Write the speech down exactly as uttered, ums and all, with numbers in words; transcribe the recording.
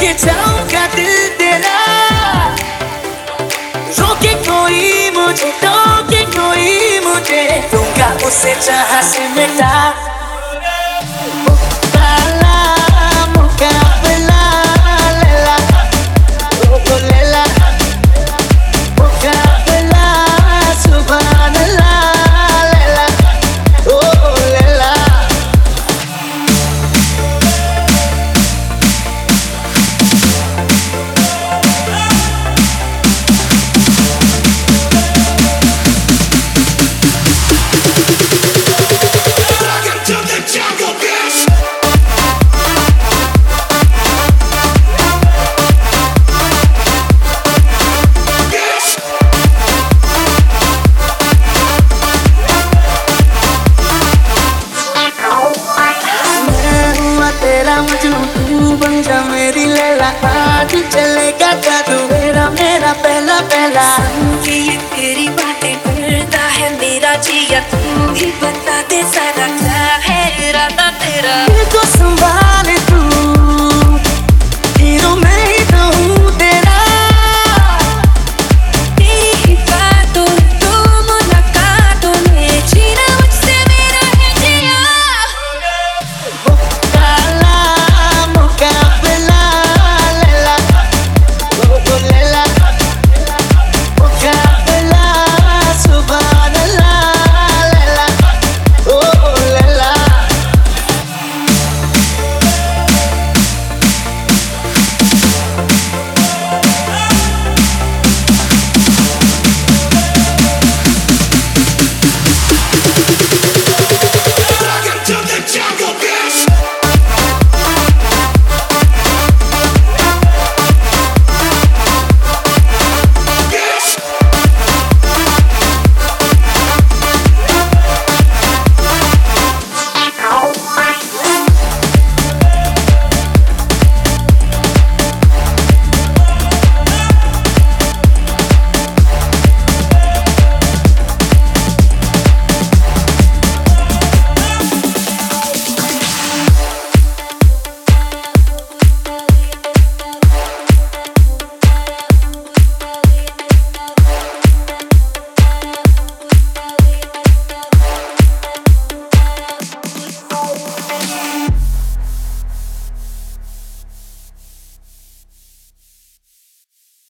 लेके जाऊंगा दिल तेरा, रोके कोई मुझे, टोके कोई मुझे, दूंगा उसे जहां से मिटा। तेरा मजनू तू बन जा मेरी लैला, आज चलेगा जादू मेरा मेरा पहला पहला। ये ये तेरी बातें करता है मेरा जिया, तू ही बता दे सारा क्या है इरादा तेरा। दिल को संभाल